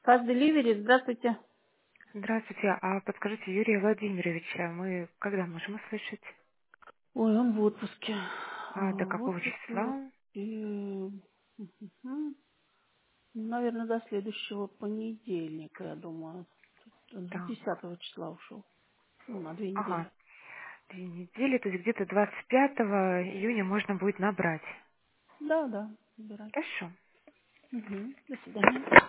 Fast Delivery, здравствуйте. Здравствуйте. А подскажите, Юрия Владимировича, мы когда можем услышать? Ой, он в отпуске. А до В какого отпуске числа? и, наверное, до следующего понедельника, я думаю. С Да. 10 числа ушел. Ну, на 2 недели. Ага. 2 недели, то есть где-то 25 июня можно будет набрать. Да, да, забирайте. Хорошо. До свидания.